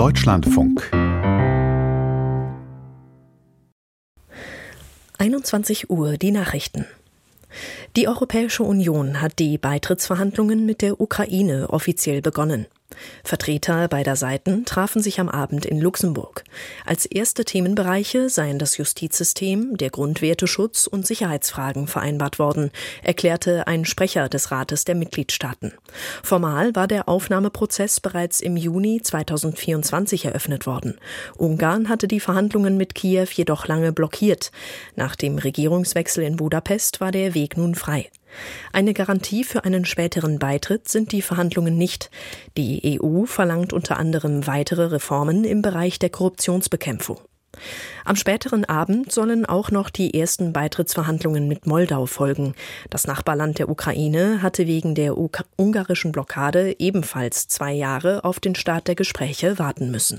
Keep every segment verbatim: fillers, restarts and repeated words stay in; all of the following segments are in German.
Deutschlandfunk. einundzwanzig Uhr, die Nachrichten. Die Europäische Union hat die Beitrittsverhandlungen mit der Ukraine offiziell begonnen. Vertreter beider Seiten trafen sich am Abend in Luxemburg. Als erste Themenbereiche seien das Justizsystem, der Grundwerteschutz und Sicherheitsfragen vereinbart worden, erklärte ein Sprecher des Rates der Mitgliedstaaten. Formal war der Aufnahmeprozess bereits im Juni zweitausendvierundzwanzig eröffnet worden. Ungarn hatte die Verhandlungen mit Kiew jedoch lange blockiert. Nach dem Regierungswechsel in Budapest war der Weg nun frei. Eine Garantie für einen späteren Beitritt sind die Verhandlungen nicht. Die E U verlangt unter anderem weitere Reformen im Bereich der Korruptionsbekämpfung. Am späteren Abend sollen auch noch die ersten Beitrittsverhandlungen mit Moldau folgen. Das Nachbarland der Ukraine hatte wegen der u- ungarischen Blockade ebenfalls zwei Jahre auf den Start der Gespräche warten müssen.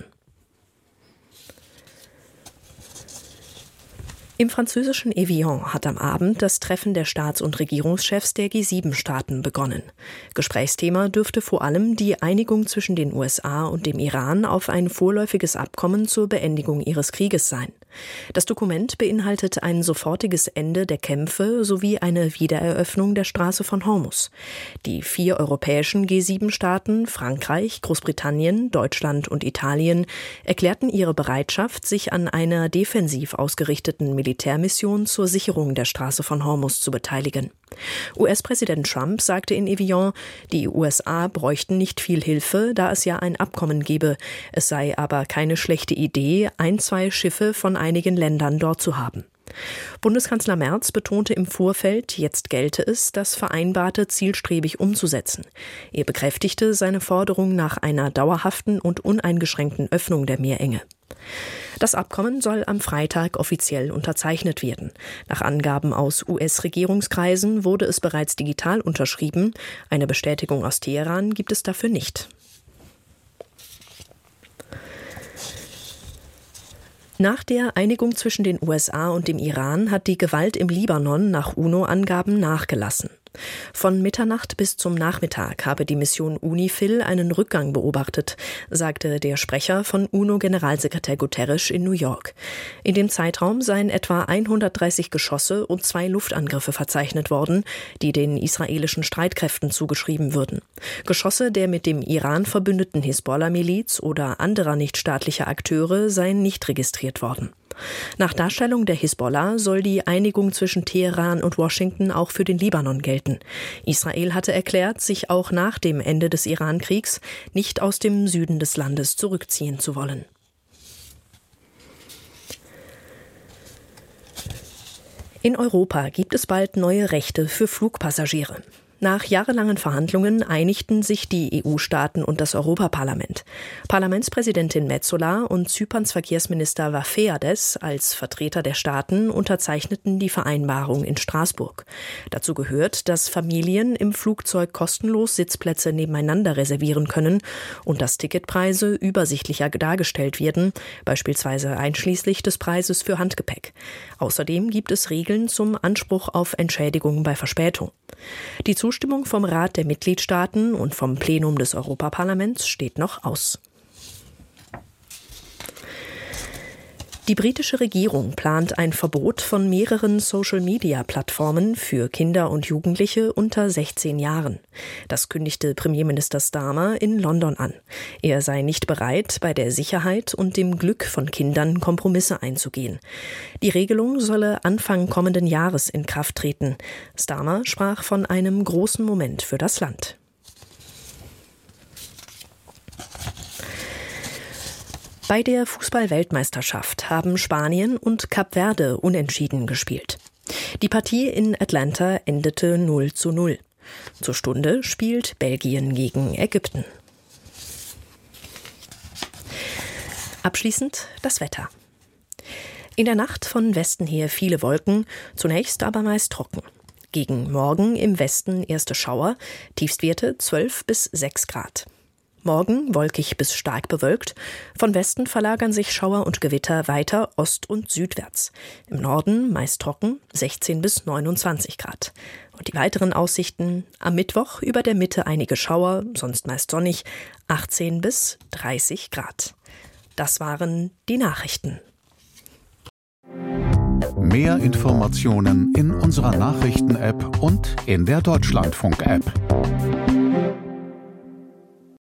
Im französischen Evian hat am Abend das Treffen der Staats- und Regierungschefs der G sieben Staaten begonnen. Gesprächsthema dürfte vor allem die Einigung zwischen den U S A und dem Iran auf ein vorläufiges Abkommen zur Beendigung ihres Krieges sein. Das Dokument beinhaltet ein sofortiges Ende der Kämpfe sowie eine Wiedereröffnung der Straße von Hormuz. Die vier europäischen G sieben Staaten, Frankreich, Großbritannien, Deutschland und Italien, erklärten ihre Bereitschaft, sich an einer defensiv ausgerichteten Militärmission zur Sicherung der Straße von Hormuz zu beteiligen. U S-Präsident Trump sagte in Evian, die U S A bräuchten nicht viel Hilfe, da es ja ein Abkommen gebe. Es sei aber keine schlechte Idee, ein, zwei Schiffe von einigen Ländern dort zu haben. Bundeskanzler Merz betonte im Vorfeld, jetzt gelte es, das Vereinbarte zielstrebig umzusetzen. Er bekräftigte seine Forderung nach einer dauerhaften und uneingeschränkten Öffnung der Meerenge. Das Abkommen soll am Freitag offiziell unterzeichnet werden. Nach Angaben aus U S-Regierungskreisen wurde es bereits digital unterschrieben. Eine Bestätigung aus Teheran gibt es dafür nicht. Nach der Einigung zwischen den U S A und dem Iran hat die Gewalt im Libanon nach UNO-Angaben nachgelassen. Von Mitternacht bis zum Nachmittag habe die Mission UNIFIL einen Rückgang beobachtet, sagte der Sprecher von UNO-Generalsekretär Guterres in New York. In dem Zeitraum seien etwa hundertdreißig Geschosse und zwei Luftangriffe verzeichnet worden, die den israelischen Streitkräften zugeschrieben würden. Geschosse der mit dem Iran verbündeten Hisbollah-Miliz oder anderer nichtstaatlicher Akteure seien nicht registriert worden. Nach Darstellung der Hisbollah soll die Einigung zwischen Teheran und Washington auch für den Libanon gelten. Israel hatte erklärt, sich auch nach dem Ende des Iran-Kriegs nicht aus dem Süden des Landes zurückziehen zu wollen. In Europa gibt es bald neue Rechte für Flugpassagiere. Nach jahrelangen Verhandlungen einigten sich die E U-Staaten und das Europaparlament. Parlamentspräsidentin Metsola und Zyperns Verkehrsminister Varoufakis als Vertreter der Staaten unterzeichneten die Vereinbarung in Straßburg. Dazu gehört, dass Familien im Flugzeug kostenlos Sitzplätze nebeneinander reservieren können und dass Ticketpreise übersichtlicher dargestellt werden, beispielsweise einschließlich des Preises für Handgepäck. Außerdem gibt es Regeln zum Anspruch auf Entschädigung bei Verspätung. Die Zustimmung vom Rat der Mitgliedstaaten und vom Plenum des Europaparlaments steht noch aus. Die britische Regierung plant ein Verbot von mehreren Social-Media-Plattformen für Kinder und Jugendliche unter sechzehn Jahren. Das kündigte Premierminister Starmer in London an. Er sei nicht bereit, bei der Sicherheit und dem Glück von Kindern Kompromisse einzugehen. Die Regelung solle Anfang kommenden Jahres in Kraft treten. Starmer sprach von einem großen Moment für das Land. Bei der Fußball-Weltmeisterschaft haben Spanien und Kap Verde unentschieden gespielt. Die Partie in Atlanta endete null zu null. Zur Stunde spielt Belgien gegen Ägypten. Abschließend das Wetter. In der Nacht von Westen her viele Wolken, zunächst aber meist trocken. Gegen Morgen im Westen erste Schauer, Tiefstwerte zwölf bis sechs Grad. Morgen wolkig bis stark bewölkt. Von Westen verlagern sich Schauer und Gewitter weiter ost- und südwärts. Im Norden meist trocken, sechzehn bis neunundzwanzig Grad. Und die weiteren Aussichten: am Mittwoch über der Mitte einige Schauer, sonst meist sonnig, achtzehn bis dreißig Grad. Das waren die Nachrichten. Mehr Informationen in unserer Nachrichten-App und in der Deutschlandfunk-App.